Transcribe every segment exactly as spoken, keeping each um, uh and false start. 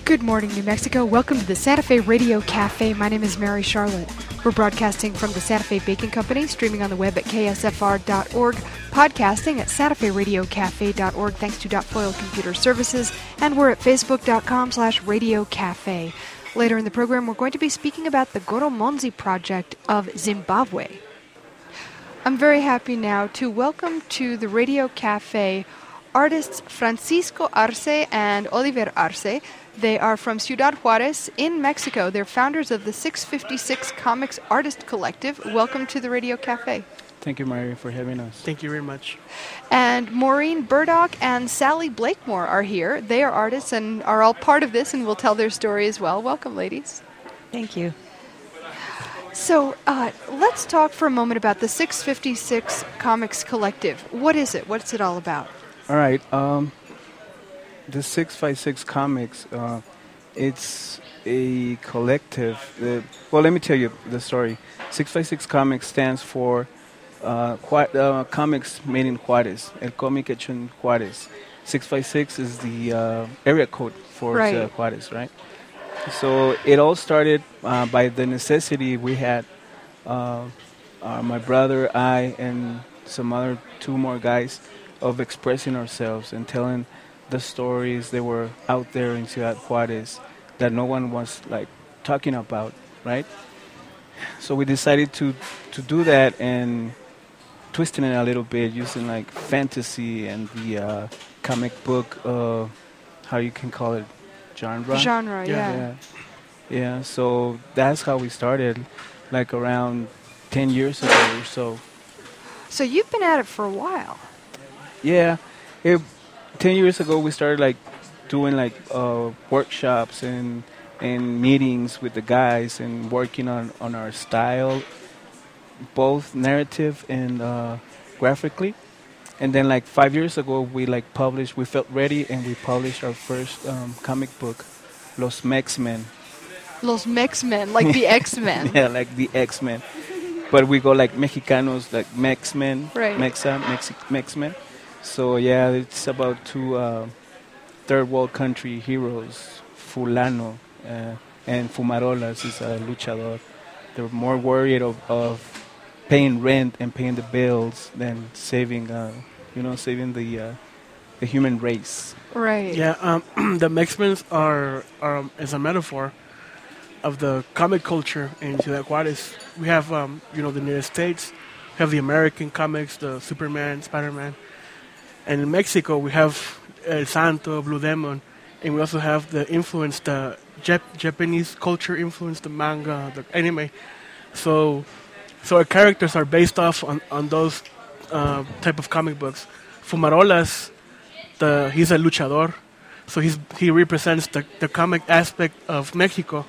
Good morning, New Mexico. Welcome to the Santa Fe Radio Cafe. My name is Mary Charlotte. We're broadcasting from the Santa Fe Baking Company, streaming on the web at K S F R dot org, podcasting at Santa Fe Radio Cafe dot org, thanks to Foil Computer Services, and we're at Facebook dot com slash Radio Cafe. Later in the program, we're going to be speaking about the Goromonzi Project of Zimbabwe. I'm very happy now to welcome to the Radio Cafe artists Francisco Arce and Oliver Arce. They are from Ciudad Juarez in Mexico. They're founders of the six fifty-six Comics Artist Collective. Welcome to the Radio Cafe. Thank you, Mary, for having us. Thank you very much. And Maureen Burdock and Sally Blakemore are here. They are artists and are all part of this and will tell their story as well. Welcome, ladies. Thank you. So uh, let's talk for a moment about the six fifty-six Comics Collective. What is it? What's it all about? All right. Um, the six fifty-six Comics, uh, it's a collective. Uh, well, let me tell you the story. six fifty-six Comics stands for uh, Ju- uh, Comics Made in Juarez, El Cómic Hecho en Juarez. six fifty-six is the uh, area code for Right. uh, Juarez, right? So it all started uh, by the necessity we had. Uh, uh, my brother, I, and some other two more guys, of expressing ourselves and telling the stories that were out there in Ciudad Juarez that no one was like talking about, right? So we decided to to do that and twisting it a little bit using like fantasy and the uh, comic book, uh, how you can call it, genre. Genre, yeah. Yeah. Yeah. So that's how we started, like around ten years ago or so. So you've been at it for a while. Yeah, it, ten years ago we started like doing like uh, workshops and and meetings with the guys and working on, on our style, both narrative and uh, graphically. And then like five years ago we like published, we felt ready and we published our first um, comic book, Los Mex-Men. Los Mex-Men, like the X-Men. Yeah, like the X-Men. But we go like Mexicanos, like Mex-Men, Right. Mexa, Mexi- Mex-Men. So yeah, it's about two uh, third world country heroes, Fulano uh, and Fumarolas is a luchador. They're more worried of, of paying rent and paying the bills than saving, uh, you know, saving the uh, the human race. Right. Yeah, um, the X-Men are, are um, is a metaphor of the comic culture in Ciudad Juarez. We have, um, you know, the United States. We have the American comics, the Superman, Spider-Man. And in Mexico, we have El Santo, Blue Demon, and we also have the influence, the Jap- Japanese culture influence, the manga, the anime. So, so our characters are based off on, on those uh, type of comic books. Fumarolas, the he's a luchador, so he's he represents the, the comic aspect of Mexico.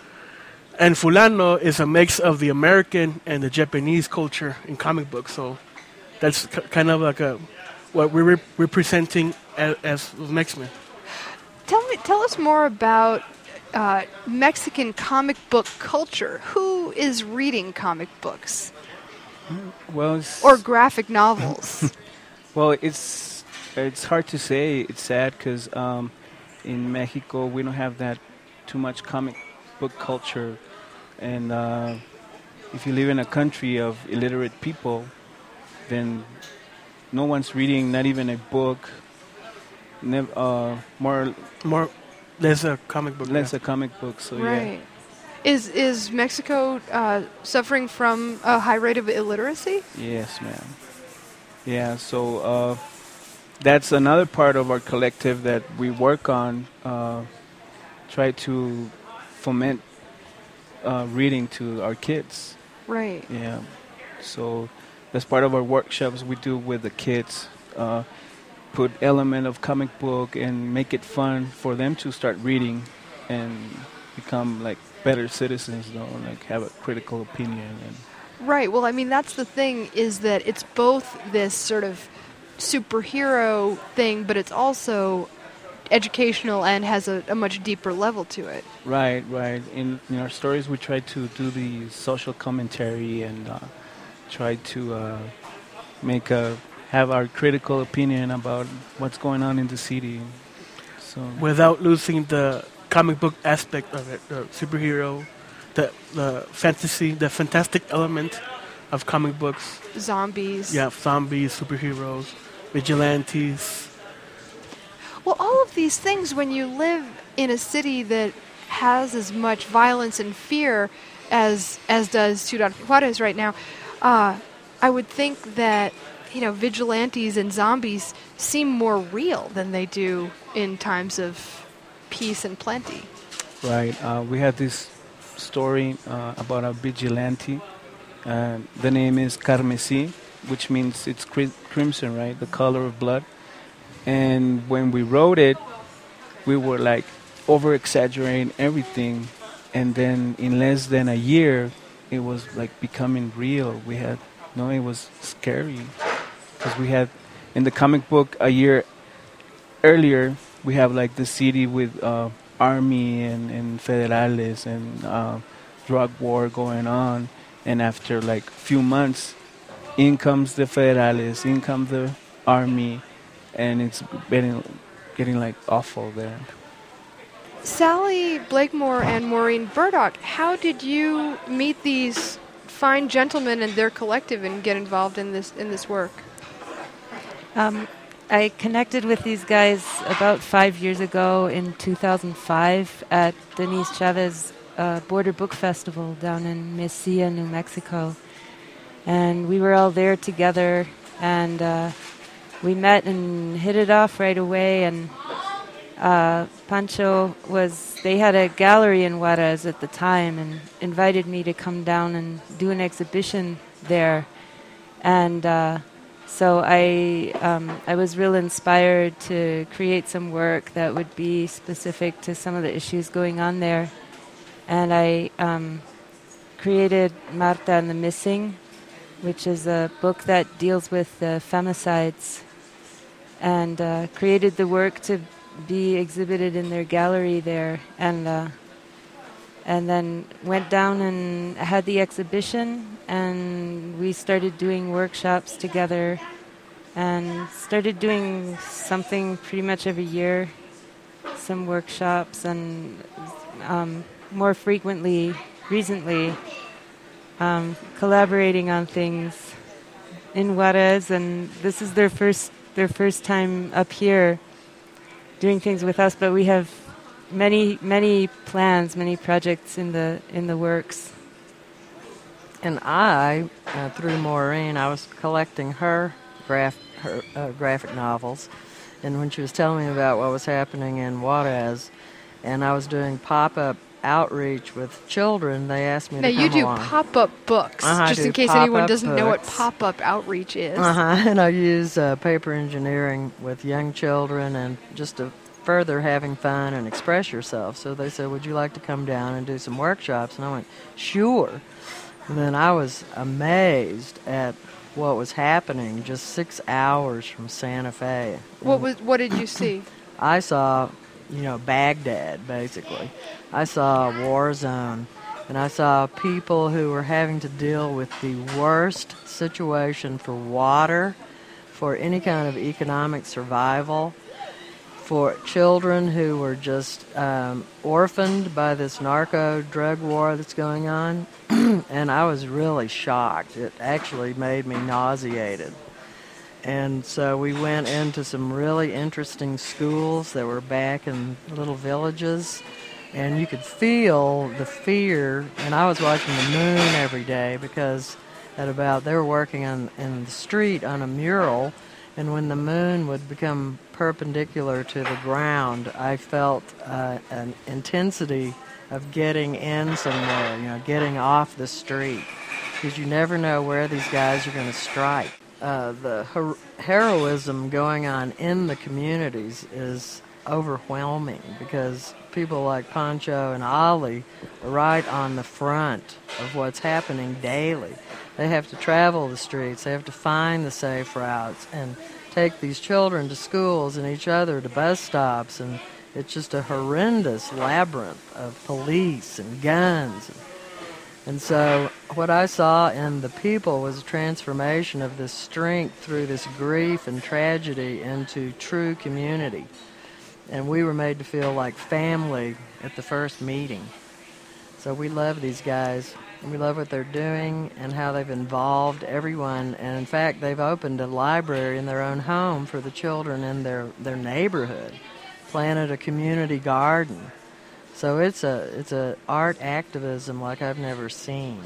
And Fulano is a mix of the American and the Japanese culture in comic books. So that's k- kind of like a what we're rep- representing as, as Mexican. Tell me, tell us more about uh, Mexican comic book culture. Who is reading comic books Well, it's, or graphic novels? well, it's it's hard to say. It's sad because um, in Mexico we don't have that too much comic book culture, and uh, if you live in a country of illiterate people, then no one's reading, not even a book. Nev- uh, more, More, less a comic book. less yeah. a comic book. So Right. Is is Mexico uh, suffering from a high rate of illiteracy? yeah, yes, ma'am. Yeah. So uh, that's another part of our collective that we work on. Uh, try to foment uh, reading to our kids. Right. Yeah. So that's part of our workshops we do with the kids. Uh, put element of comic book and make it fun for them to start reading and become like better citizens, you know, like have a critical opinion. And Right. Well, I mean, that's the thing, is that it's both this sort of superhero thing, but it's also educational and has a, a much deeper level to it. right, right. In, in our stories, we try to do the social commentary and uh, try to uh, make a have our critical opinion about what's going on in the city. So Without losing the comic book aspect of it, the superhero, the the fantasy, the fantastic element of comic books. Zombies. Yeah, zombies, superheroes, vigilantes. Well, all of these things, when you live in a city that has as much violence and fear as as does Ciudad Juarez right now, uh, I would think that, you know, vigilantes and zombies seem more real than they do in times of peace and plenty. Right. Uh, we had this story uh, about a vigilante. Uh, the name is Carmesí, which means it's cri- crimson, right? The color of blood. And when we wrote it, we were like over exaggerating everything. And then in less than a year, it was like becoming real. We had, no, it was scary. Because we had, in the comic book a year earlier, we have like the city with uh, army and, and federales and uh, drug war going on. And after like few months, in comes the federales, in comes the army, and it's getting, getting like awful there. Sally Blakemore and Maureen Burdock, how did you meet these fine gentlemen and their collective and get involved in this in this work? Um, I connected with these guys about five years ago in two thousand five at Denise Chavez uh, Border Book Festival down in Mesilla, New Mexico. And we were all there together, and uh, we met and hit it off right away. And uh, Pancho was, they had a gallery in Juarez at the time and invited me to come down and do an exhibition there. And uh, so I um, I was real inspired to create some work that would be specific to some of the issues going on there. And I um, created Marta and the Missing, which is a book that deals with uh, femicides, and uh, created the work to be exhibited in their gallery there. And uh, and then went down and had the exhibition, and we started doing workshops together and started doing something pretty much every year, some workshops, and um, more frequently, recently, um, collaborating on things in Juarez. And this is their first their first time up here doing things with us, but we have many, many plans, many projects in the in the works. And I, uh, through Maureen, I was collecting her, graph, her uh, graphic novels. And when she was telling me about what was happening in Juarez, and I was doing pop-up outreach with children, they asked me now to come you do along. pop-up books, Uh-huh, just I do in case anyone pop-up doesn't know what books. pop-up outreach is. Uh-huh. And I use uh, paper engineering with young children and just to further having fun and express yourself. So they said, would you like to come down and do some workshops? And I went, sure. And then I was amazed at what was happening just six hours from Santa Fe. What was what did you see? I saw, you know, Baghdad, basically. I saw a war zone, and I saw people who were having to deal with the worst situation for water, for any kind of economic survival, for children who were just um, orphaned by this narco drug war that's going on. And I was really shocked. It actually made me nauseated. And so we went into some really interesting schools that were back in little villages, and you could feel the fear. And I was watching the moon every day because at about they were working on in the street on a mural, and when the moon would become perpendicular to the ground, I felt uh, an intensity of getting in somewhere, you know, getting off the street, because you never know where these guys are going to strike. Uh, the her- heroism going on in the communities is overwhelming because people like Pancho and Ali are right on the front of what's happening daily. They have to travel the streets, they have to find the safe routes and take these children to schools and each other to bus stops, and it's just a horrendous labyrinth of police and guns. And so what I saw in the people was a transformation of this strength through this grief and tragedy into true community. and we were made to feel like family at the first meeting. So we love these guys. We love what they're doing and how they've involved everyone. And in fact, they've opened a library in their own home for the children in their, their neighborhood, planted a community garden. So it's a it's a art activism like I've never seen.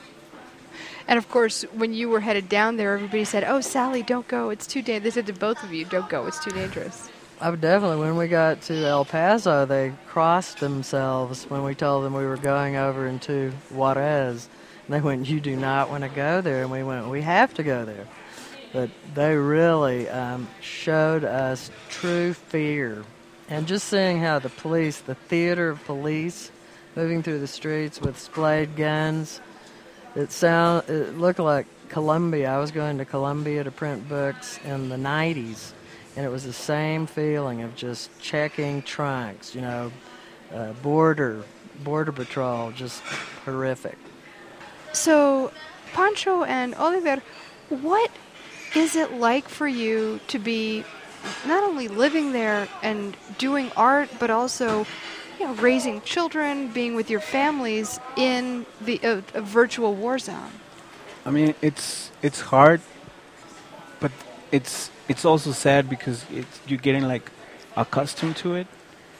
And of course, when you were headed down there, everybody said, "Oh, Sally, don't go. It's too dangerous." They said to both of you, "Don't go. It's too dangerous." Oh, definitely. When we got to El Paso, they crossed themselves when we told them we were going over into Juarez. And they went, "You do not want to go there." And we went, "We have to go there." But they really um, showed us true fear. And just seeing how the police, the theater of police, moving through the streets with splayed guns, it sound it looked like Colombia. I was going to Colombia to print books in the nineties. And it was the same feeling of just checking trunks, you know, uh, border, border patrol, just horrific. So, Pancho and Oliver, what is it like for you to be not only living there and doing art, but also, you know, raising children, being with your families in the uh, a virtual war zone? I mean, it's it's hard, but it's it's also sad because it's you're getting like accustomed to it.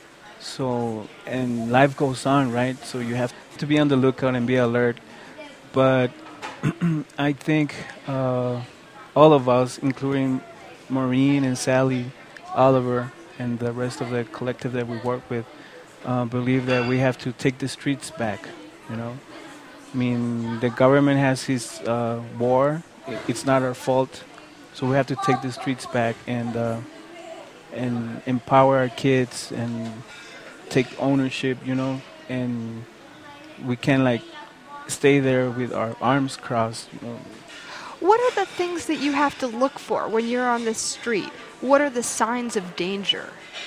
So and life goes on, right? So you have to be on the lookout and be alert. But I think uh, all of us, including Maureen and Sally, Oliver, and the rest of the collective that we work with, uh, believe that we have to take the streets back. You know, I mean, the government has his uh, war. It's not our fault. So we have to take the streets back and uh, and empower our kids and take ownership, you know. And we can't like stay there with our arms crossed, you know. What are the things that you have to look for when you're on the street? What are the signs of danger?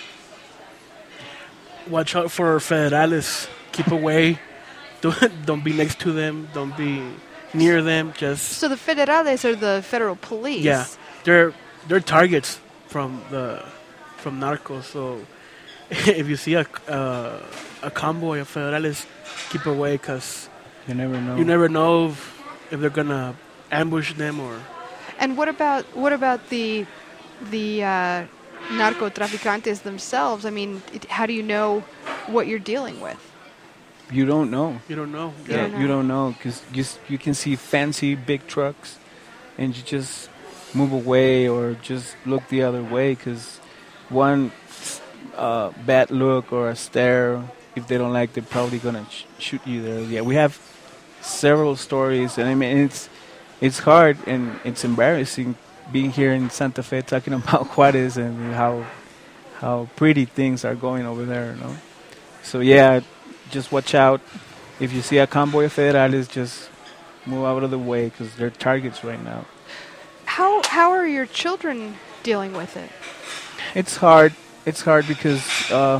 Watch out for federales. Keep away. Don't, don't be next to them. Don't be near them. Just So the federales are the federal police. yeah, they're they're targets from the from narcos. So if you see a uh, a convoy of federales, keep away because You never know. you never know if, if they're gonna ambush them or. And what about what about the the uh, narcotraficantes themselves? I mean, it, how do you know what you're dealing with? You don't know. You don't know. You Yeah, don't know. you don't know because you s- you can see fancy big trucks, and you just move away or just look the other way because one uh, bad look or a stare, if they don't like, they're probably gonna sh- shoot you there. Yeah, we have several stories, and I mean it's it's hard and it's embarrassing being here in Santa Fe talking about Juarez and how how pretty things are going over there. You know, so yeah. Just watch out. If you see a convoy of federales, just move out of the way because they're targets right now. How how are your children dealing with it? It's hard. It's hard because uh,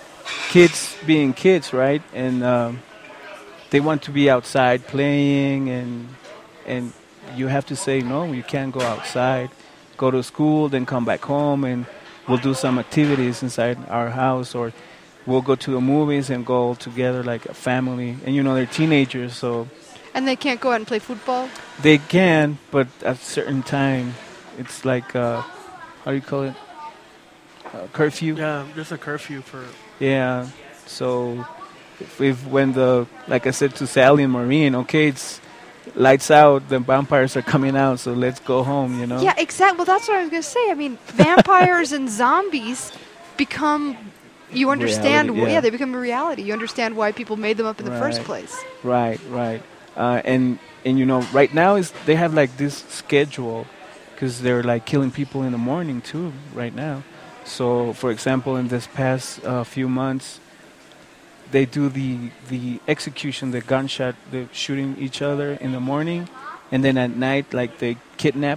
kids being kids, right? And um, they want to be outside playing, and and you have to say no. You can't go outside. Go to school, then come back home, and we'll do some activities inside our house, or we'll go to the movies and go all together like a family. And, you know, they're teenagers, so And they can't go out and play football? they can, but at a certain time, it's like, uh, how do you call it? Uh, curfew? Yeah, there's a curfew for. Yeah. So if, if when the, like I said to Sally and Maureen, okay, it's lights out, the vampires are coming out, so let's go home, you know? Yeah, exactly. Well, that's what I was going to say. I mean, vampires and zombies become... You understand, Reality, wh- yeah. yeah, they become a reality. You understand why people made them up in the first Right. place. Right, right. Uh, and, and, you know, right now is they have, like, this schedule because they're, like, killing people in the morning, too, right now. So, for example, in this past uh, few months, they do the the execution, the gunshot, the shooting each other in the morning, and then at night, like, they kidnap,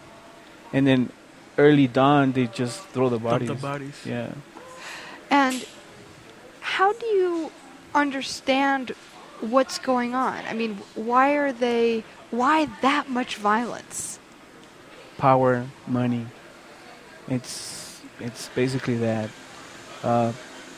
and then early dawn, they just throw the Dump bodies. the bodies. Yeah. And how do you understand what's going on? I mean, why are they, why that much violence? Power, money. It's it's basically that. Uh,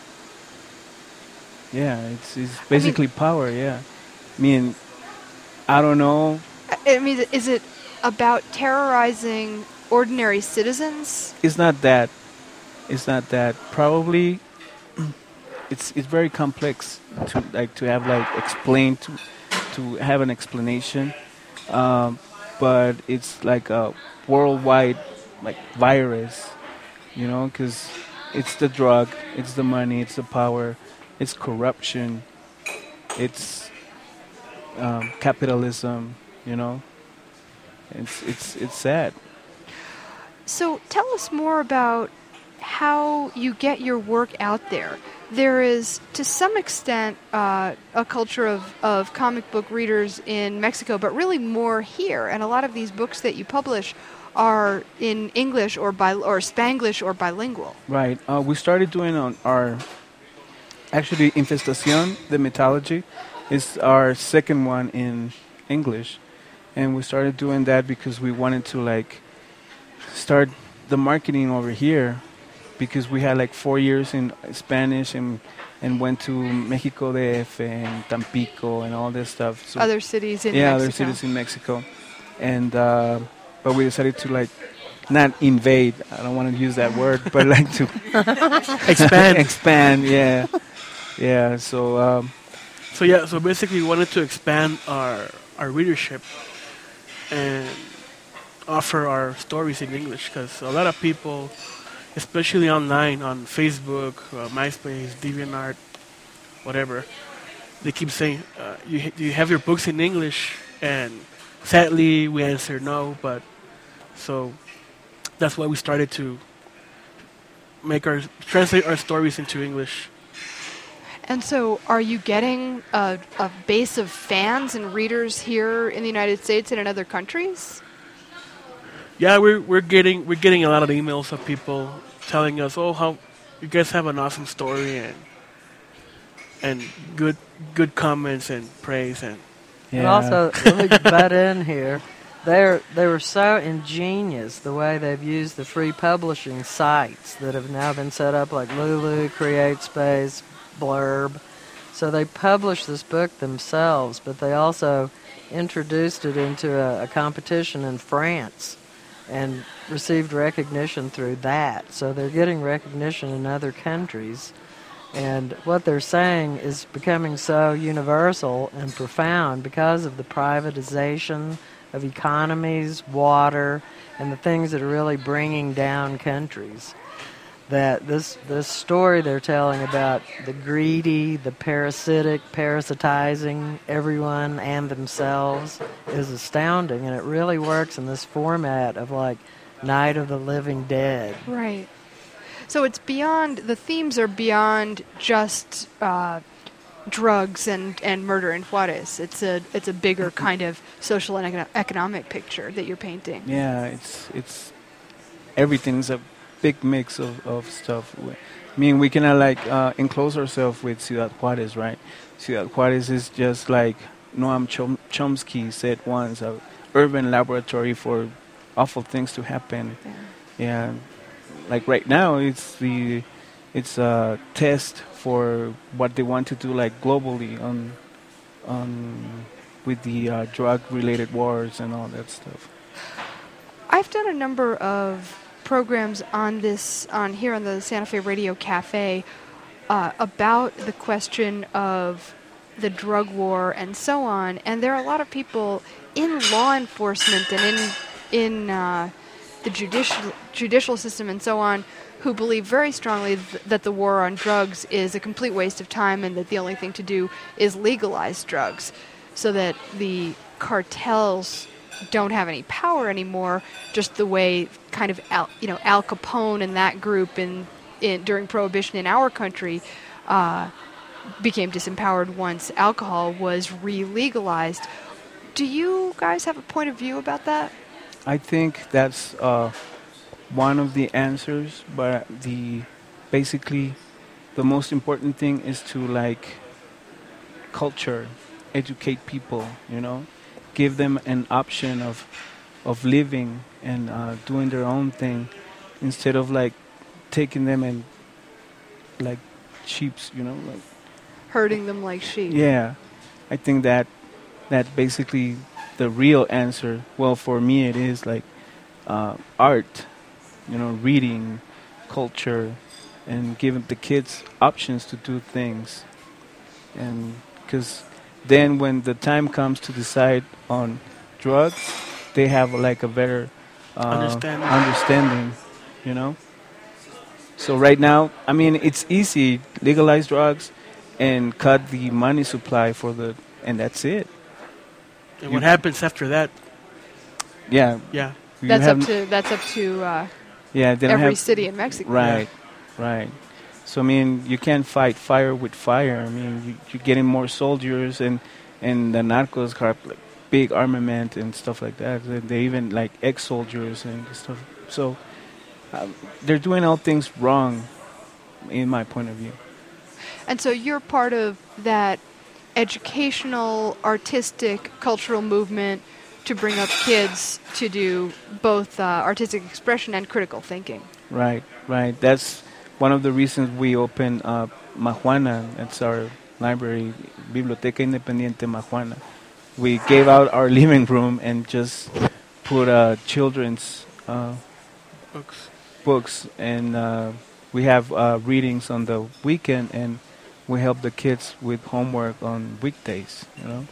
yeah, it's it's basically power. Yeah, I mean, I don't know. I I mean, is it about terrorizing ordinary citizens? It's not that. It's not that. Probably, it's it's very complex to like to have like explain to to have an explanation. Um, but it's like a worldwide like virus, you know, because it's the drug, it's the money, it's the power, it's corruption, it's um, capitalism, you know. It's it's it's sad. So tell us more about how you get your work out there. There is, to some extent, uh, a culture of, of comic book readers in Mexico, but really more here. And a lot of these books that you publish are in English or bi- or Spanglish or bilingual. Right. Uh, we started doing on our actually Infestación de Mythology is our second one in English, and we started doing that because we wanted to like start the marketing over here. Because we had like four years in Spanish and and went to Mexico D F and Tampico and all this stuff. So Other cities in yeah, Mexico. other cities in Mexico, and uh, but we decided to like not invade. I don't want to use that word, but like to Expand. expand. Yeah, yeah. So um, So yeah, so basically we wanted to expand our our readership and offer our stories in English, because a lot of people, especially online on Facebook, uh, MySpace, DeviantArt, whatever, they keep saying, uh, you, ha- "Do you have your books in English?" And sadly, we answer no. But so that's why we started to make our translate our stories into English. And so are you getting a, a base of fans and readers here in the United States and in other countries? Yeah, we're we're getting we're getting a lot of emails of people telling us, "Oh, how you guys have an awesome story," and and good good comments and praise and yeah. And also, let me butt in here. They're they were so ingenious the way they've used the free publishing sites that have now been set up, like Lulu, CreateSpace, Blurb. So they published this book themselves, but they also introduced it into a, a competition in France and received recognition through that. So they're getting recognition in other countries. And what they're saying is becoming so universal and profound because of the privatization of economies, water, and the things that are really bringing down countries. That this this story they're telling about the greedy, the parasitic, parasitizing everyone and themselves is astounding, and it really works in this format of like Night of the Living Dead. Right. So it's beyond, the themes are beyond just uh, drugs and, and murder in Juarez. It's a it's a bigger kind of social and econo- economic picture that you're painting. Yeah, it's it's everything's a big mix of, of stuff. I mean, we cannot like uh, enclose ourselves with Ciudad Juarez, right? Ciudad Juarez is just like Noam Chom- Chomsky said once, a urban laboratory for awful things to happen. Yeah. Yeah, like right now, it's the it's a test for what they want to do, like globally on on with the uh, drug-related wars and all that stuff. I've done a number of programs on this, on here on the Santa Fe Radio Cafe, uh, about the question of the drug war and so on. And there are a lot of people in law enforcement and in in uh, the judicial judicial system and so on who believe very strongly th- that the war on drugs is a complete waste of time and that the only thing to do is legalize drugs so that the cartels don't have any power anymore, just the way kind of Al, you know Al Capone and that group in, in during Prohibition in our country uh, became disempowered once alcohol was re-legalized. Do you guys have a point of view about that? I think that's uh, one of the answers, but the basically the most important thing is to like culture, educate people, you know, give them an option of of living and uh, doing their own thing instead of like taking them and like sheeps, you know, like Herding them like sheep. yeah. I think that that basically the real answer. Well, for me, it is like uh, art, you know, reading, culture, and giving the kids options to do things. And because then when the time comes to decide on drugs, they have like a better uh, Understanding. understanding, you know. So right now, I mean, it's easy, legalize drugs and cut the money supply for the, and that's it. And You- what happens after that? Yeah. Yeah. you That's up have- to that's up to uh, yeah, they don't every have, city in Mexico. Right, right. So I mean, you can't fight fire with fire. I mean, you, you're getting more soldiers, and and the narcos have like big armament and stuff like that. They, they even like ex-soldiers and stuff. So um, they're doing all things wrong, in my point of view. And so you're part of that educational, artistic, cultural movement to bring up kids to do both uh, artistic expression and critical thinking. Right, right. That's one of the reasons we opened uh, Majuana. That's our library, Biblioteca Independiente Majuana. We gave out our living room and just put uh, children's uh, Books. books, and uh, we have uh, readings on the weekend, and we help the kids with homework on weekdays. You know.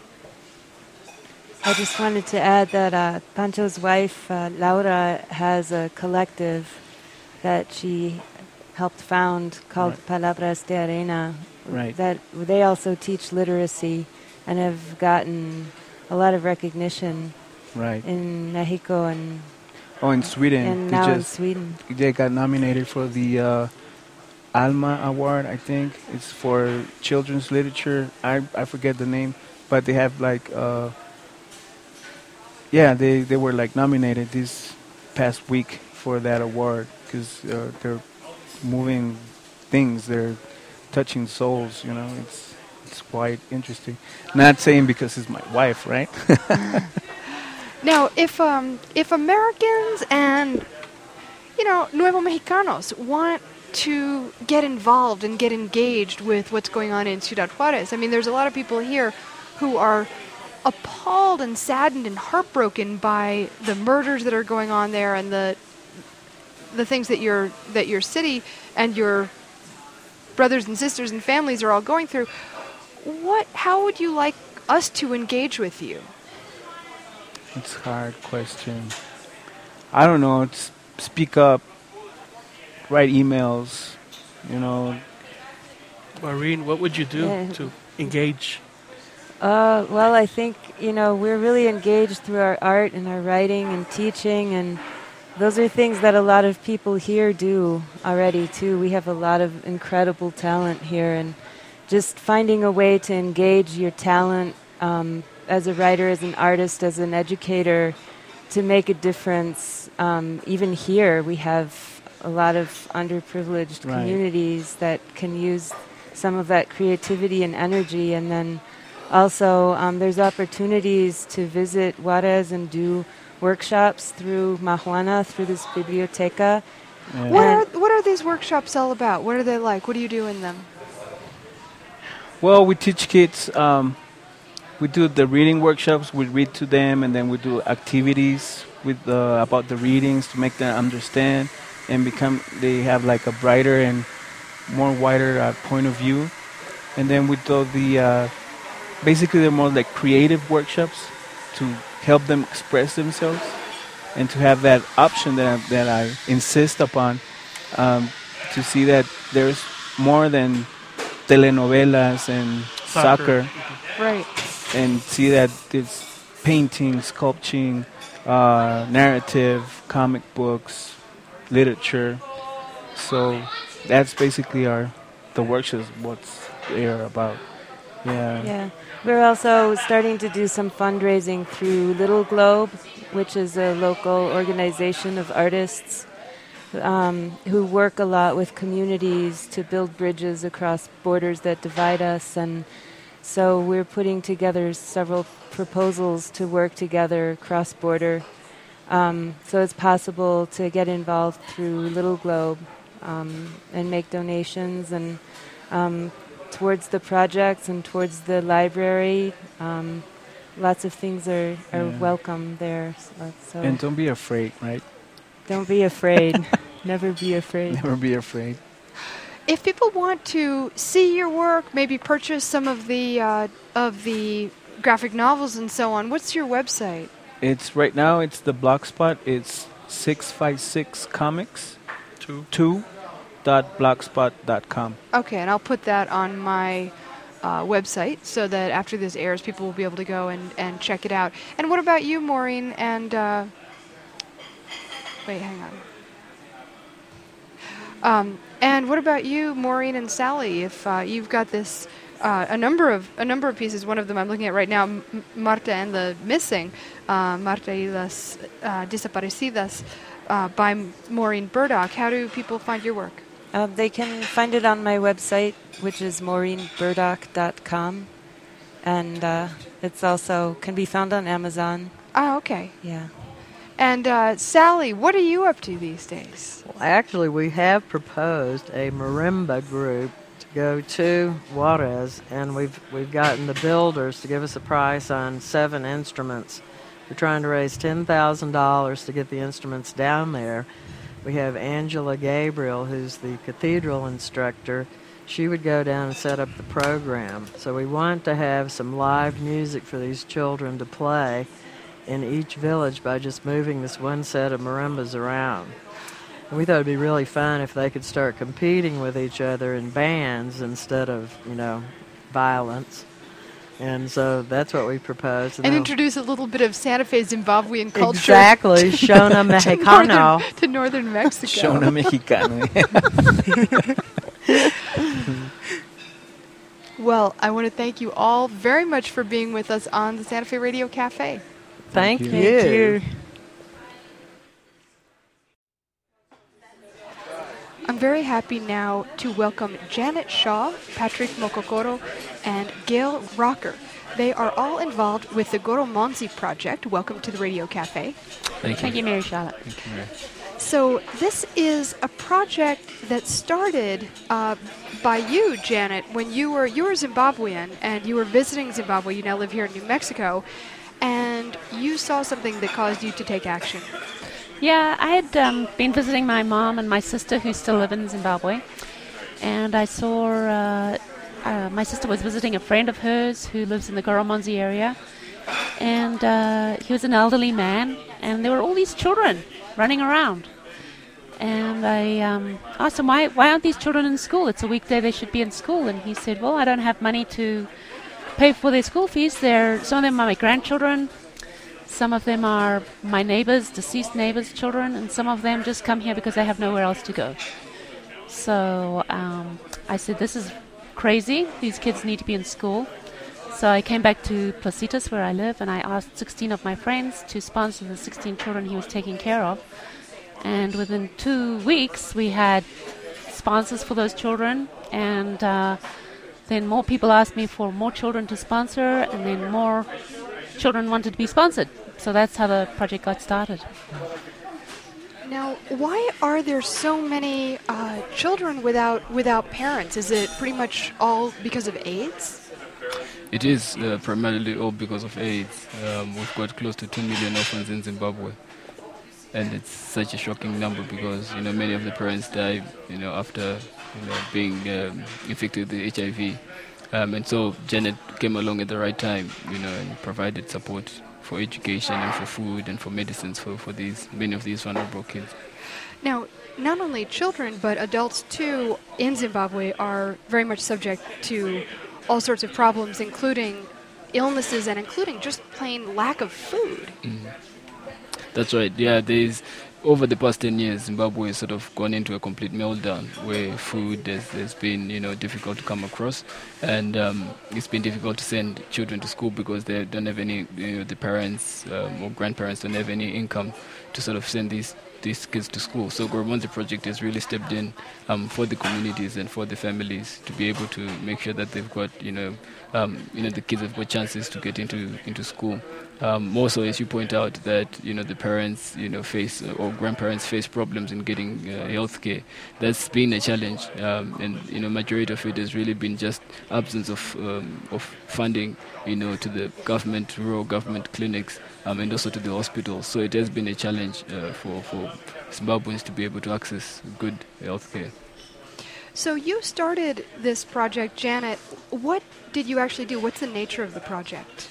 I just wanted to add that uh, Pancho's wife, uh, Laura, has a collective that she helped found called Right. Palabras de Arena. Right. That they also teach literacy and have gotten a lot of recognition Right. in Mexico and, Oh, in Sweden, and they now in just Sweden. they got nominated for the uh, Alma Award. I think it's for children's literature. I I forget the name, but they have like uh, yeah, they they were like nominated this past week for that award because uh, they're moving things. They're touching souls. You know, it's it's quite interesting. Not saying because it's my wife, right? Now, if um, if Americans and you know Nuevo Mexicanos want to get involved and get engaged with what's going on in Ciudad Juarez, I mean, there's a lot of people here who are appalled and saddened and heartbroken by the murders that are going on there and the the things that your that your city and your brothers and sisters and families are all going through. What? How would you like us to engage with you? It's a hard question. I don't know. It's speak up, write emails, you know. Maureen, what would you do Yeah. to engage? Uh, well, I think, you know, we're really engaged through our art and our writing and teaching, and those are things that a lot of people here do already, too. We have a lot of incredible talent here, and just finding a way to engage your talent um, as a writer, as an artist, as an educator, to make a difference. Um, even here, we have a lot of underprivileged Right. communities that can use some of that creativity and energy, and then also, um, there's opportunities to visit Juarez and do workshops through Majuana, through this biblioteca. Yeah. What are And- what are these workshops all about? What are they like? What do you do in them? Well, we teach kids. Um, we do the reading workshops. We read to them, and then we do activities with uh, about the readings to make them understand and become. They have like a brighter and more wider uh, point of view. And then we do the. Uh, basically, they're more like creative workshops to help them express themselves and to have that option that I, that I insist upon um, to see that there's more than telenovelas and Soccer. soccer, Right. and see that there's painting, sculpting, uh, narrative, comic books, literature. So that's basically our the workshops. What's they're about. Yeah. Yeah. We're also starting to do some fundraising through Little Globe, which is a local organization of artists um, who work a lot with communities to build bridges across borders that divide us. And so we're putting together several proposals to work together cross-border. Um, so it's possible to get involved through Little Globe. um, and make donations and um, towards the projects and towards the library. Um, lots of things are, are Yeah. welcome there. So, so And don't be afraid, right? don't be afraid. Never be afraid. Never be afraid. If people want to see your work, maybe purchase some of the uh, of the graphic novels and so on, what's your website? It's right now. It's the Blogspot. It's six five six comics Two. two dot blogspot dot com. Okay, and I'll put that on my uh, website so that after this airs, people will be able to go and, and check it out. And what about you, Maureen? And uh, wait, hang on. Um, and what about you, Maureen and Sally? If uh, you've got this, uh, a number of a number of pieces. One of them I'm looking at right now, M- Marta and the Missing, uh, Marta y las uh, Desaparecidas, uh, by M- Maureen Burdock. How do people find your work? Uh, they can find it on my website, which is maureen burdock dot com. And uh, it's also can be found on Amazon. Ah, okay. Yeah. And uh, Sally, what are you up to these days? Well, actually, we have proposed a marimba group to go to Juarez, and we've we've gotten the builders to give us a price on seven instruments. We're trying to raise ten thousand dollars to get the instruments down there. We have Angela Gabriel, who's the cathedral instructor. She would go down and set up the program. So we want to have some live music for these children to play in each village by just moving this one set of marimbas around. And we thought it'd be really fun if they could start competing with each other in bands instead of, you know, violence. And so that's what we proposed. And they'll- introduce a little bit of Santa Fe Zimbabwean culture. Exactly, Shona to Mexicano. northern, to northern Mexico. Shona Mexicano. Well, I want to thank you all very much for being with us on the Santa Fe Radio Cafe. Thank, Thank you. you. Thank you. I'm very happy now to welcome Janet Shaw, Patrick Mokokoro, and Gail Rocker. They are all involved with the Goromonzi project. Welcome to the Radio Cafe. Thank you. Thank you, Mary Charlotte. Thank you, Mary. So this is a project that started uh, by you, Janet, when you were you were Zimbabwean and you were visiting Zimbabwe. You now live here in New Mexico, and you saw something that caused you to take action. Yeah, I had um, been visiting my mom and my sister who still live in Zimbabwe, and I saw uh, uh, my sister was visiting a friend of hers who lives in the Goromonzi area, and uh, he was an elderly man, and there were all these children running around. And I um, asked him, why, why aren't these children in school? It's a weekday, they should be in school. And he said, well, I don't have money to pay for their school fees. They're, some of them are my grandchildren. Some of them are my neighbors, deceased neighbors' children, and some of them just come here because they have nowhere else to go. So um, I said, this is crazy. These kids need to be in school. So I came back to Placitas, where I live, and I asked sixteen of my friends to sponsor the sixteen children he was taking care of. And within two weeks, we had sponsors for those children, and uh, then more people asked me for more children to sponsor, and then more children wanted to be sponsored. So that's how the project got started. Now, why are there so many uh, children without without parents? Is it pretty much all because of AIDS? It is uh, primarily all because of AIDS. Um, we've got close to two million orphans in Zimbabwe. And it's such a shocking number because, you know, many of the parents die, you know, after, you know, being um, infected with H I V. Um, and so Janet came along at the right time, you know, and provided support for education and for food and for medicines for, for these many of these vulnerable kids. Now, not only children, but adults too in Zimbabwe are very much subject to all sorts of problems, including illnesses and including just plain lack of food. Mm. That's right. Yeah, there's over the past ten years, Zimbabwe has sort of gone into a complete meltdown where food has, has been, you know, difficult to come across, and um, it's been difficult to send children to school because they don't have any, you know, the parents um, or grandparents don't have any income to sort of send these these kids to school. So Goromonzi Project has really stepped in um, for the communities and for the families to be able to make sure that they've got, you know, um, you know, the kids have got chances to get into into school. Um, more so, as you point out, that you know the parents, you know, face uh, or grandparents face problems in getting uh, health care. That's been a challenge, um, and you know, majority of it has really been just absence of um, of funding, you know, to the government, rural government clinics, um, and also to the hospitals. So it has been a challenge uh, for for Zimbabweans to be able to access good health care. So you started this project, Janet. What did you actually do? What's the nature of the project?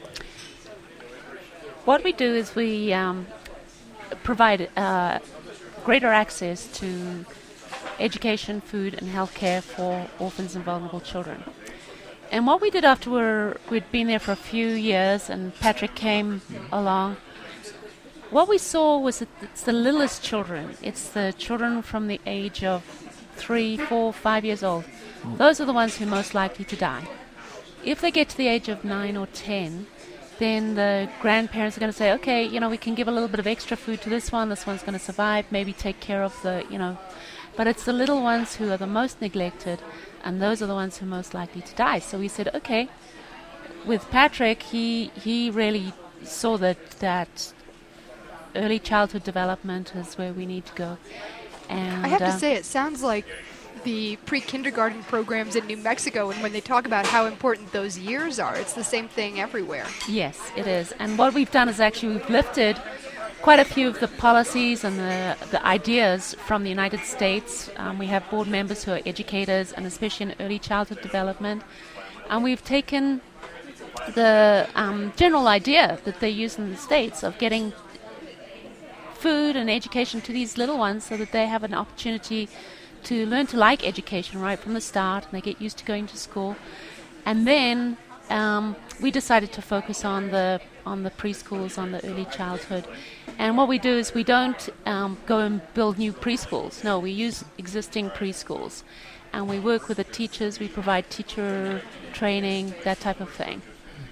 What we do is we um, provide uh, greater access to education, food, and healthcare for orphans and vulnerable children. And what we did after we're, we'd been there for a few years and Patrick came along, what we saw was that it's the littlest children. It's the children from the age of three, four, five years old. Those are the ones who are most likely to die. If they get to the age of nine or ten, then the grandparents are going to say, okay, you know, we can give a little bit of extra food to this one, this one's going to survive, maybe take care of the, you know. But it's the little ones who are the most neglected, and those are the ones who are most likely to die. So we said, okay, with Patrick, he he really saw that, that early childhood development is where we need to go. And I have uh, to say, it sounds like the pre-kindergarten programs in New Mexico, and when they talk about how important those years are, it's the same thing everywhere. Yes, it is. And what we've done is actually we've lifted quite a few of the policies and the, the ideas from the United States. Um, we have board members who are educators, and especially in early childhood development. And we've taken the um, general idea that they use in the States of getting food and education to these little ones so that they have an opportunity to learn to like education right from the start, and they get used to going to school. And then um, we decided to focus on the on the preschools, on the early childhood. And what we do is we don't um, go and build new preschools. No, we use existing preschools. And we work with the teachers, we provide teacher training, that type of thing.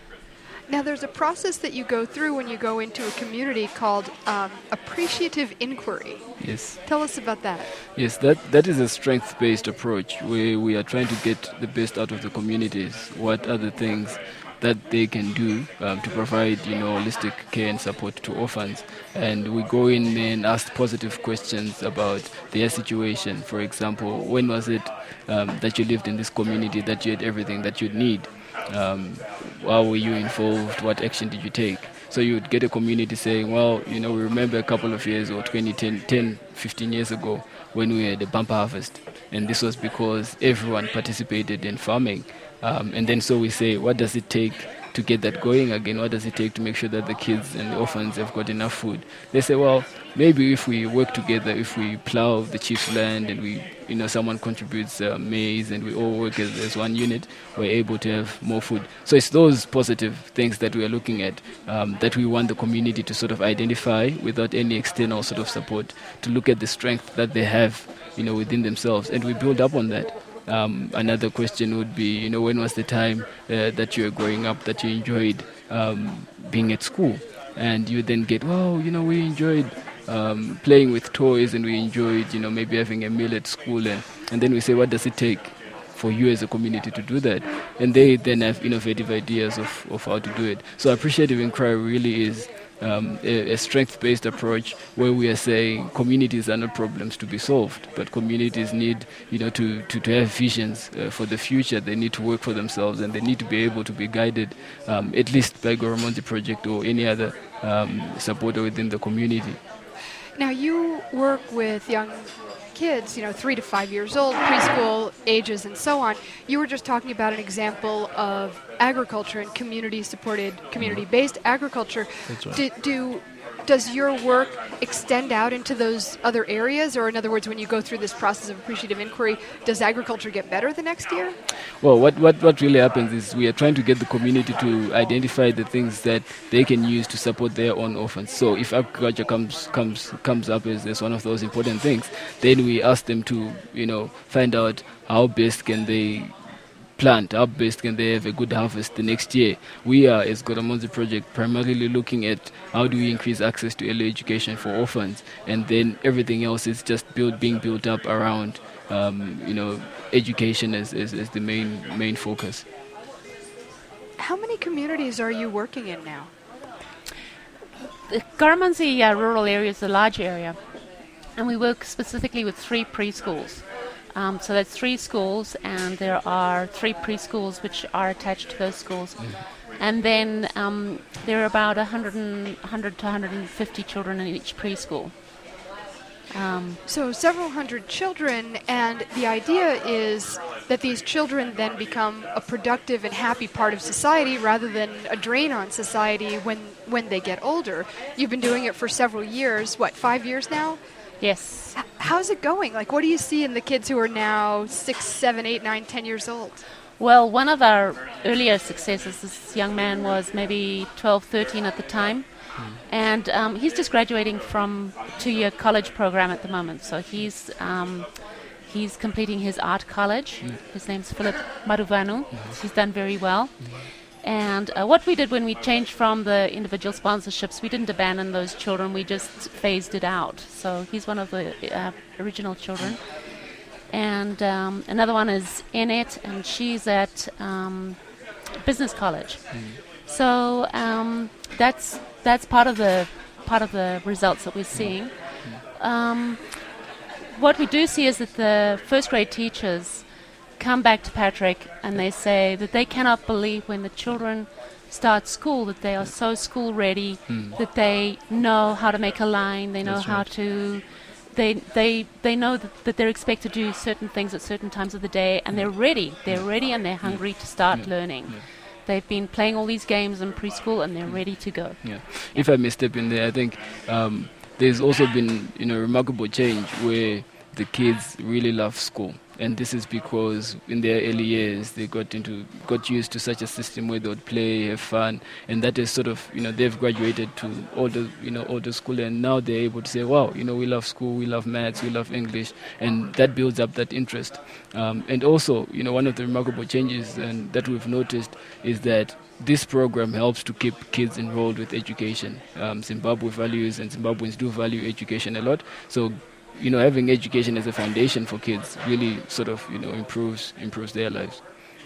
Now, there's a process that you go through when you go into a community called um, appreciative inquiry. Yes. Tell us about that. Yes, that, that is a strength-based approach where we are trying to get the best out of the communities. What are the things that they can do um, to provide, you know, holistic care and support to orphans? And we go in and ask positive questions about their situation. For example, when was it um, that you lived in this community that you had everything that you'd need? Um, how were you involved? What action did you take? So you would get a community saying, well, you know, we remember a couple of years or twenty, ten, ten, fifteen years ago when we had a bumper harvest. And this was because everyone participated in farming. Um, and then so we say, what does it take to get that going again? What does it take to make sure that the kids and the orphans have got enough food? They say, well, maybe if we work together, if we plow the chief's land and we, you know, someone contributes uh, maize and we all work as, as one unit, we're able to have more food. So it's those positive things that we are looking at, um, that we want the community to sort of identify without any external sort of support, to look at the strength that they have, you know, within themselves, and we build up on that. Um, another question would be, you know, when was the time uh, that you were growing up that you enjoyed um, being at school? And you then get, well, you know, we enjoyed um, playing with toys, and we enjoyed, you know, maybe having a meal at school. And, and then we say, what does it take for you as a community to do that? And they then have innovative ideas of, of how to do it. So appreciative inquiry really is Um, a, a strength-based approach where we are saying communities are not problems to be solved, but communities need, you know, to, to, to have visions uh, for the future. They need to work for themselves, and they need to be able to be guided, um, at least by Goromonzi Project or any other um, supporter within the community. Now, you work with young kids, you know, three to five years old, preschool ages, and so on. You were just talking about an example of agriculture and community-supported, community-based agriculture. That's right. Do, do does your work extend out into those other areas, or in other words, when you go through this process of appreciative inquiry, does agriculture get better the next year? Well, what, what, what really happens is we are trying to get the community to identify the things that they can use to support their own orphans. So if agriculture comes comes comes up as, as one of those important things, then we ask them to, you know, find out how best can they plant, how best can they have a good harvest the next year. We are, as Goromonzi Project, primarily looking at how do we increase access to early education for orphans, and then everything else is just build, being built up around, um, you know, education as, as, as the main main focus. How many communities are you working in now? the Garamanzi uh, rural area is a large area, and we work specifically with three preschools. Um, so that's three schools, and there are three preschools which are attached to those schools. Mm. And then um, there are about one hundred, and, one hundred to one hundred fifty children in each preschool. Um, so several hundred children, and the idea is that these children then become a productive and happy part of society rather than a drain on society when, when they get older. You've been doing it for several years, what, five years now? Yes. H- how's it going? Like, what do you see in the kids who are now six, seven, eight, nine, ten years old? Well, one of our earlier successes, this young man was maybe twelve, thirteen at the time. And um, he's just graduating from a two-year college program at the moment. So he's um, he's completing his art college. Mm. His name's Philip Maruvanu. Mm-hmm. He's done very well. Mm-hmm. And uh, what we did when we changed from the individual sponsorships, we didn't abandon those children. We just phased it out. So he's one of the uh, original children. And um, another one is Enet, and she's at um, business college. Mm. So um, that's that's part of the part of the results that we're seeing. Um, what we do see is that the first grade teachers come back to Patrick and they say that they cannot believe when the children start school that they are so school ready, mm. that they know how to make a line, they know that's how right. to. They they they know that, that they're expected to do certain things at certain times of the day, and they're ready. They're ready and they're hungry to start yeah. learning. Yeah. They've been playing all these games in preschool, and they're ready to go. Yeah. If I may step in there, I think um, there's also been, you know, remarkable change where the kids really love school, and this is because in their early years they got into got used to such a system where they would play, have fun, and that is sort of, you know, they've graduated to older, you know, older school, and now they're able to say, wow, you know, we love school, we love maths, we love English, and that builds up that interest. Um, and also, you know, one of the remarkable changes and that we've noticed is that this program helps to keep kids enrolled with education. Um, Zimbabwe values and Zimbabweans do value education a lot, so you know, having education as a foundation for kids really sort of, you know, improves improves their lives.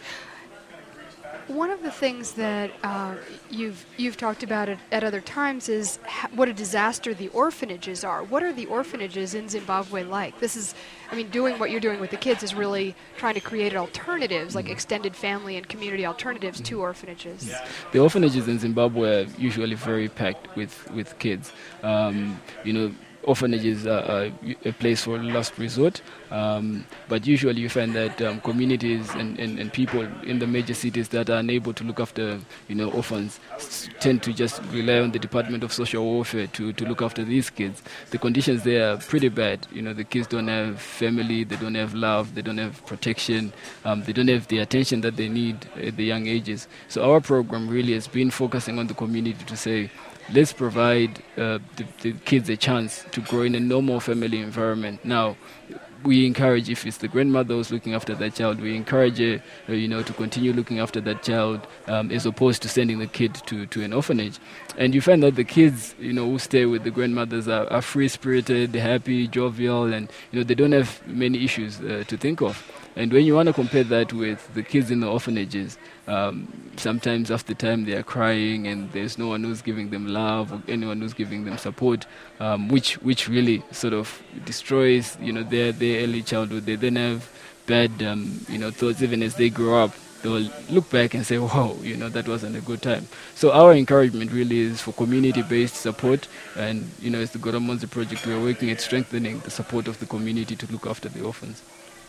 One of the things that uh, you've you've talked about it at other times is ha- what a disaster the orphanages are. What are the orphanages in Zimbabwe like? This is, I mean, doing what you're doing with the kids is really trying to create alternatives, like extended family and community alternatives to orphanages. Yeah. The orphanages in Zimbabwe are usually very packed with, with kids. Um, you know, orphanages are a place for last resort, um, but usually you find that um, communities and, and, and people in the major cities that are unable to look after, you know, orphans s- tend to just rely on the Department of Social Welfare to, to look after these kids. The conditions there are pretty bad. You know, the kids don't have family, they don't have love, they don't have protection, um, they don't have the attention that they need at the young ages. So our program really has been focusing on the community to say, let's provide uh, the, the kids a chance to grow in a normal family environment. Now, we encourage, if it's the grandmother who's looking after that child, we encourage her, uh, you know, to continue looking after that child, um, as opposed to sending the kid to, to an orphanage. And you find that the kids, you know, who stay with the grandmothers are, are free-spirited, happy, jovial, and, you know, they don't have many issues uh, to think of. And when you want to compare that with the kids in the orphanages, um, sometimes after time they are crying and there's no one who's giving them love or anyone who's giving them support, um, which which really sort of destroys, you know, their their early childhood. They then have bad, um, you know, thoughts even as they grow up. They'll look back and say, wow, you know, that wasn't a good time. So our encouragement really is for community-based support. And, you know, as the Goromonzi Project, we're working at strengthening the support of the community to look after the orphans.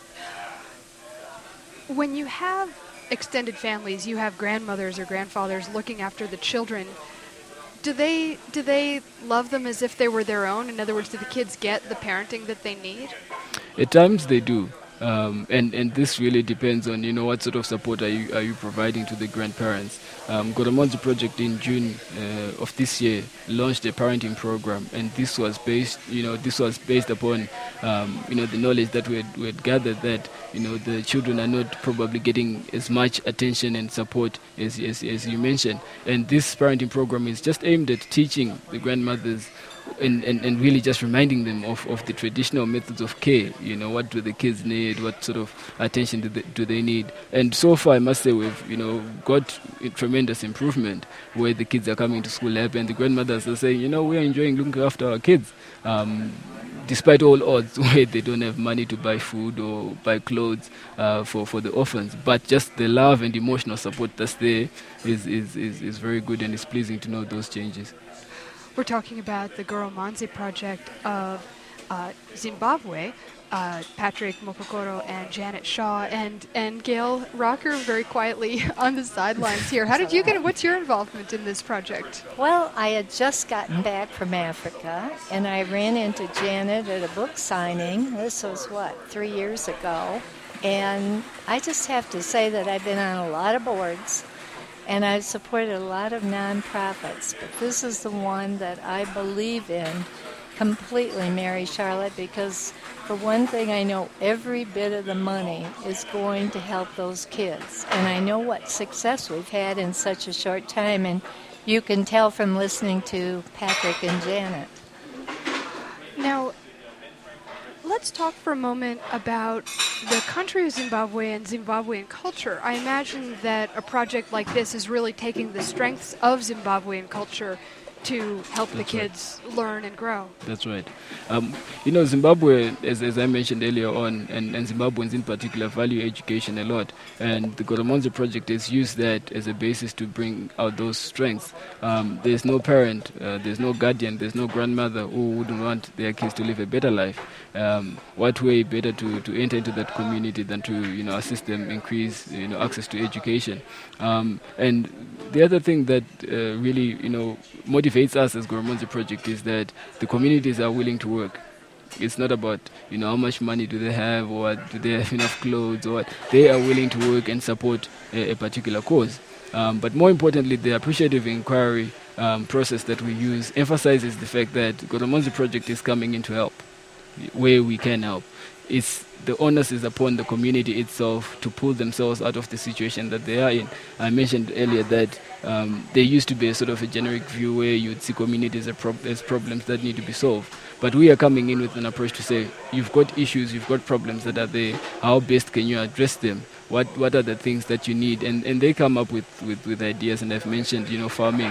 When you have extended families, you have grandmothers or grandfathers looking after the children. Do they do they love them as if they were their own? In other words, do the kids get the parenting that they need? At times they do. Um, and, and this really depends on, you know, what sort of support are you are you providing to the grandparents. Um, Goromonzi Project in June uh, of this year launched a parenting program, and this was based, you know, this was based upon, um, you know, the knowledge that we had, we had gathered that, you know, the children are not probably getting as much attention and support as, as as you mentioned. And this parenting program is just aimed at teaching the grandmothers and, and, and really just reminding them of, of the traditional methods of care. You know, what do the kids need? What sort of attention do they, do they need? And so far, I must say, we've, you know, got a tremendous improvement where the kids are coming to school happy and the grandmothers are saying, you know, we are enjoying looking after our kids. Um, despite all odds where they don't have money to buy food or buy clothes uh, for, for the orphans. But just the love and emotional support that's there is, is, is, is very good, and it's pleasing to know those changes. We're talking about the Goromanzi project of uh, Zimbabwe. Uh, Patrick Mopokoro and Janet Shaw and, and Gail Rocker very quietly on the sidelines here. How did you get it? What's your involvement in this project? Well, I had just gotten back from Africa, and I ran into Janet at a book signing. This was, what, three years ago. And I just have to say that I've been on a lot of boards, and I've supported a lot of nonprofits, but this is the one that I believe in completely, Mary Charlotte, because for one thing, I know every bit of the money is going to help those kids. And I know what success we've had in such a short time, and you can tell from listening to Patrick and Janet. Now, let's talk for a moment about the country of Zimbabwe and Zimbabwean culture. I imagine that a project like this is really taking the strengths of Zimbabwean culture to help That's the kids right. learn and grow. That's right. Um, you know, Zimbabwe, as, as I mentioned earlier on, and, and Zimbabweans in particular value education a lot. And the Goromanzi project has used that as a basis to bring out those strengths. Um, there's no parent, uh, there's no guardian, there's no grandmother who wouldn't want their kids to live a better life. Um, what way better to, to enter into that community than to, you know, assist them increase, you know, access to education. Um, and the other thing that uh, really, you know, motivates us as Goromanzi project is that the communities are willing to work. It's not about, you know, how much money do they have or do they have enough clothes or what. They are willing to work and support a, a particular cause. Um, but more importantly, the appreciative inquiry um, process that we use emphasizes the fact that Goromanzi project is coming in to help where we can help. It's the onus is upon the community itself to pull themselves out of the situation that they are in. I mentioned earlier that um, there used to be a sort of a generic view where you'd see communities as, prob- as problems that need to be solved. But we are coming in with an approach to say, you've got issues, you've got problems that are there. How best can you address them? What what are the things that you need? And and they come up with, with, with ideas, and I've mentioned, you know, farming,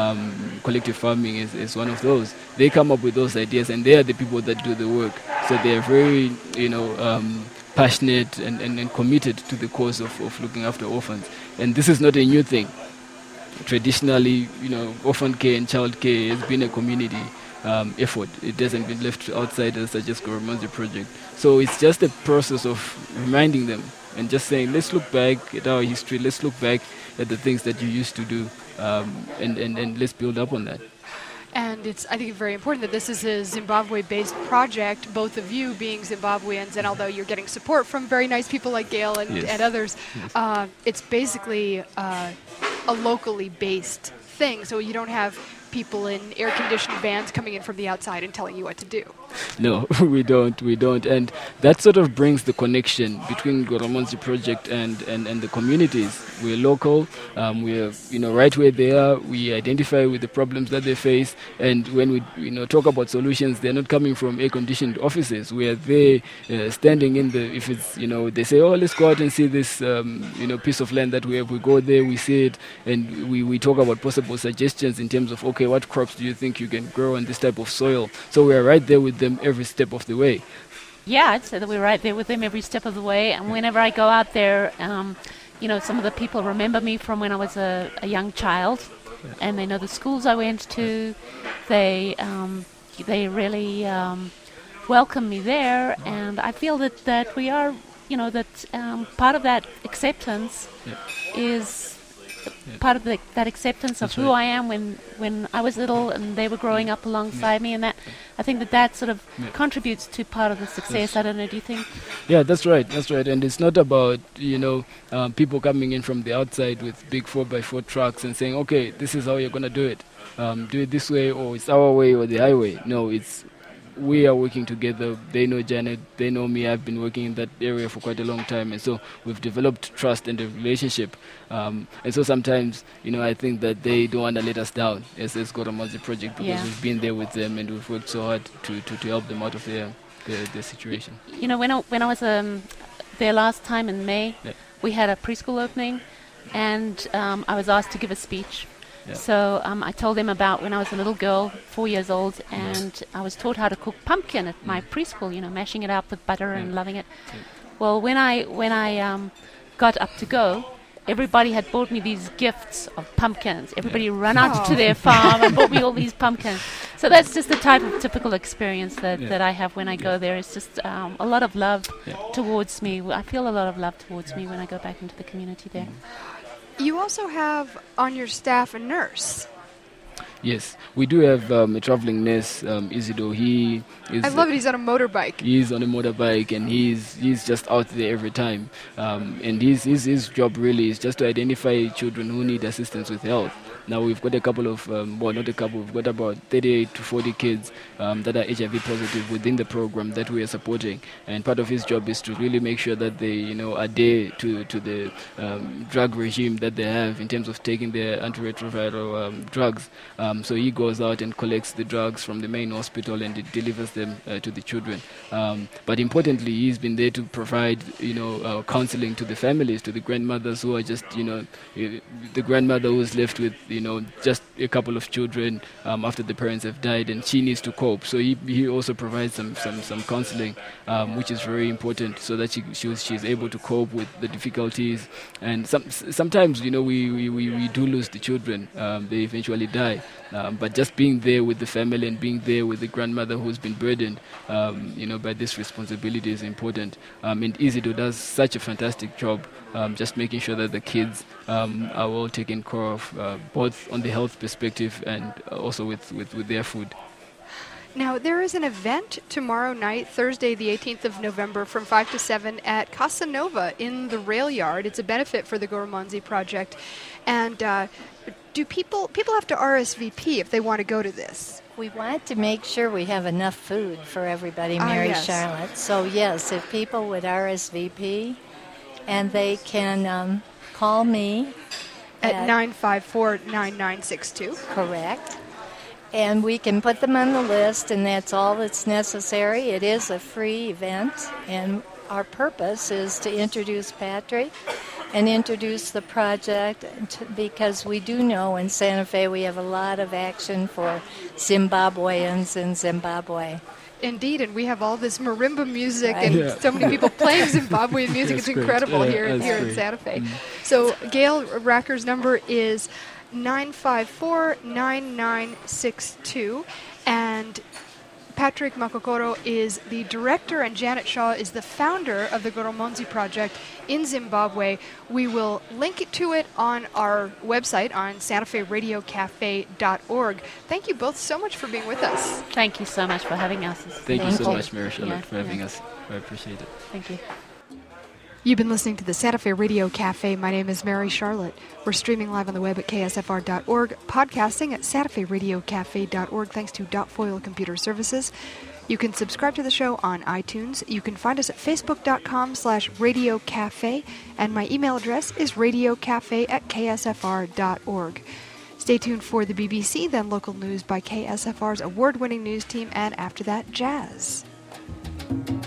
um, collective farming is, is one of those. They come up with those ideas, and they are the people that do the work. So they're very, you know, um, passionate and, and, and committed to the cause of, of looking after orphans. And this is not a new thing. Traditionally, you know, orphan care and child care has been a community um, effort. It hasn't been left outside as such as Goromanzi project. So it's just a process of reminding them and just saying, let's look back at our history, let's look back at the things that you used to do, um, and, and, and let's build up on that. And it's, I think, very important that this is a Zimbabwe-based project, both of you being Zimbabweans, and although you're getting support from very nice people like Gail and, yes. and others, yes. uh, it's basically uh, a locally based thing. So you don't have people in air-conditioned vans coming in from the outside and telling you what to do. No, we don't, we don't. And that sort of brings the connection between Goromanzi project and, and, and the communities. We're local, um, we're, you know, right where they are, we identify with the problems that they face, and when we, you know, talk about solutions, they're not coming from air-conditioned offices. We are there uh, standing in the, if it's, you know, they say, oh, let's go out and see this, um, you know, piece of land that we have. We go there, we see it, and we, we talk about possible suggestions in terms of, okay, what crops do you think you can grow on this type of soil? So we are right there with them every step of the way. Yeah, I'd say that we're right there with them every step of the way. And whenever I go out there, um, you know, some of the people remember me from when I was a, a young child, yeah. and they know the schools I went to. They um, they really um, welcome me there, and I feel that, that we are, you know, that um, part of that acceptance yeah. is Yeah. part of the, that acceptance of That's who right. I am when, when I was little and they were growing up alongside me, and that I think that that sort of Yeah. contributes to part of the success. Yes. I don't know, do you think? Yeah, that's right, that's right. And it's not about, you know, um, people coming in from the outside with big four by four trucks and saying, okay, this is how you're going to do it. Um, do it this way, or it's our way or the highway. No, it's we are working together. They know Janet, they know me. I've been working in that area for quite a long time, and so we've developed trust and a relationship. Um, and so sometimes, you know, I think that they don't want to let us down as as Goromonzi Project, because Yeah. we've been there with them and we've worked so hard to, to, to help them out of their their, their situation. You know, when I, when I was um, there last time in May, Yeah. we had a preschool opening, and um, I was asked to give a speech. Yeah. So um, I told them about when I was a little girl, four years old, and I was taught how to cook pumpkin at my preschool. You know, mashing it up with butter and Yeah. loving it. Yeah. Well, when I when I um, got up to go, everybody had bought me these gifts of pumpkins. Everybody ran out to their farm and bought me all these pumpkins. So that's just the type of typical experience that, Yeah. that I have when I go there. It's just um, a lot of love Yeah. towards me. I feel a lot of love towards me when I go back into the community there. You also have on your staff a nurse. Yes, we do have um, a traveling nurse, um, Isidore. He is. I love it. He's on a motorbike. He's on a motorbike and he's he's just out there every time. Um, and his, his his job really is just to identify children who need assistance with health. Now we've got a couple of, um, well, not a couple, we've got about thirty-eight to forty kids um, that are H I V positive within the program that we are supporting. And part of his job is to really make sure that they, you know, adhere to, to the um, drug regime that they have in terms of taking their antiretroviral um, drugs. Um, so he goes out and collects the drugs from the main hospital and it delivers them uh, to the children. Um, but importantly, he's been there to provide, you know, uh, counseling to the families, to the grandmothers who are just, you know, the grandmother who's left with, you know, just a couple of children um, after the parents have died, and she needs to cope. So he he also provides some some some counseling, um, which is very important, so that she, she she's able to cope with the difficulties. And some sometimes, you know, we we, we, we do lose the children. Um, they eventually die. Um, but just being there with the family and being there with the grandmother who's been burdened, um, you know, by this responsibility is important. Um, and Isidore does such a fantastic job, um, just making sure that the kids um, are well taken care of, uh, both on the health perspective and also with, with, with their food. Now, there is an event tomorrow night, Thursday, the eighteenth of November, from five to seven at Casa Nova in the Rail Yard. It's a benefit for the Goromonzi Project. And uh, do people people have to R S V P if they want to go to this? We want to make sure we have enough food for everybody, Ah, Mary yes. Charlotte. So, yes, if people would R S V P, and they can um, call me At nine five four, nine nine six two. Correct. And we can put them on the list, and that's all that's necessary. It is a free event, and our purpose is to introduce Patrick and introduce the project, to, because we do know in Santa Fe we have a lot of action for Zimbabweans in Zimbabwe. Indeed, and we have all this marimba music Right. and Yeah. so many people playing Zimbabwean music. That's It's great. incredible Yeah, here, that's here in great. Santa Fe. Mm. So Gail Racker's number is nine five four, nine nine six two, and Patrick Makokoro is the director, and Janet Shaw is the founder of the Goromonzi Project in Zimbabwe. We will link it to it on our website on santa fe radio cafe dot org. Thank you both so much for being with us. Thank you so much for having us. It's- Thank, you Thank so you. much, Mary Charlotte, Yeah, for having yeah. us. I appreciate it. Thank you. You've been listening to the Santa Fe Radio Cafe. My name is Mary Charlotte. We're streaming live on the web at k s f r dot org, podcasting at santa fe radio cafe dot org, thanks to Dot Foil Computer Services. You can subscribe to the show on iTunes. You can find us at facebook.com slash radio cafe, and my email address is radiocafe at k s f r dot org. Stay tuned for the B B C, then local news by K S F R's award-winning news team, and after that, jazz.